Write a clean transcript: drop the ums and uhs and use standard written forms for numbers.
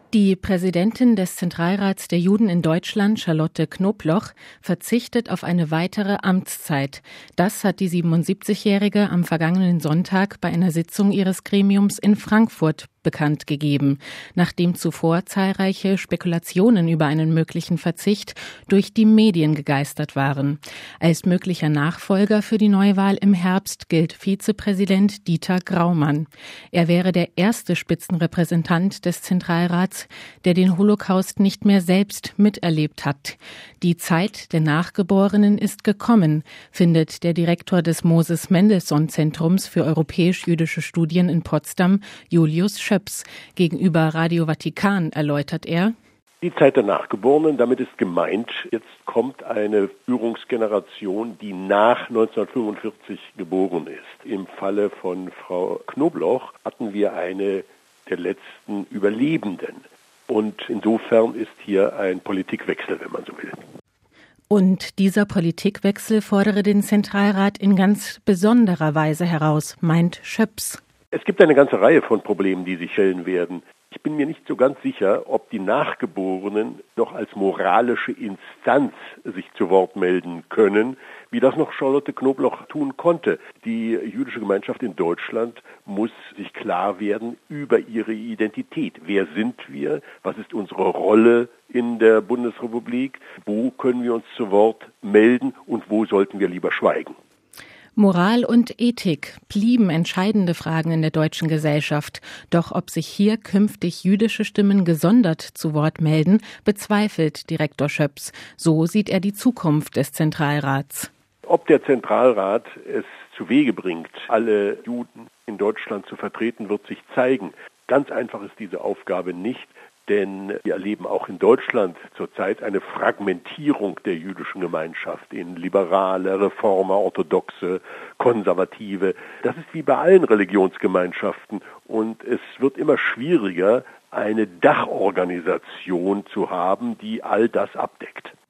Die Präsidentin des Zentralrats der Juden in Deutschland, Charlotte Knobloch, verzichtet auf eine weitere Amtszeit. Das hat die 77-Jährige am vergangenen Sonntag bei einer Sitzung ihres Gremiums in Frankfurt bekannt gegeben, nachdem zuvor zahlreiche Spekulationen über einen möglichen Verzicht durch die Medien gegeistert waren. Als möglicher Nachfolger für die Neuwahl im Herbst gilt Vizepräsident Dieter Graumann. Er wäre der erste Spitzenrepräsentant des Zentralrats, der den Holocaust nicht mehr selbst miterlebt hat. Die Zeit der Nachgeborenen ist gekommen, findet der Direktor des Moses-Mendelssohn-Zentrums für europäisch-jüdische Studien in Potsdam, Julius Schöps. Gegenüber Radio Vatikan erläutert er: Die Zeit der Nachgeborenen, damit ist gemeint, jetzt kommt eine Führungsgeneration, die nach 1945 geboren ist. Im Falle von Frau Knobloch hatten wir eine der letzten Überlebenden. Und insofern ist hier ein Politikwechsel, wenn man so will. Und dieser Politikwechsel fordere den Zentralrat in ganz besonderer Weise heraus, meint Schöps. Es gibt eine ganze Reihe von Problemen, die sich stellen werden. Ich bin mir nicht so ganz sicher, ob die Nachgeborenen noch als moralische Instanz sich zu Wort melden können, wie das noch Charlotte Knobloch tun konnte. Die jüdische Gemeinschaft in Deutschland muss sich klar werden über ihre Identität. Wer sind wir? Was ist unsere Rolle in der Bundesrepublik? Wo können wir uns zu Wort melden und wo sollten wir lieber schweigen? Moral und Ethik blieben entscheidende Fragen in der deutschen Gesellschaft. Doch ob sich hier künftig jüdische Stimmen gesondert zu Wort melden, bezweifelt Direktor Schöps. So sieht er die Zukunft des Zentralrats. Ob der Zentralrat es zu Wege bringt, alle Juden in Deutschland zu vertreten, wird sich zeigen. Ganz einfach ist diese Aufgabe nicht, denn wir erleben auch in Deutschland zurzeit eine Fragmentierung der jüdischen Gemeinschaft in Liberale, Reformer, Orthodoxe, Konservative. Das ist wie bei allen Religionsgemeinschaften und es wird immer schwieriger, eine Dachorganisation zu haben, die all das abdeckt.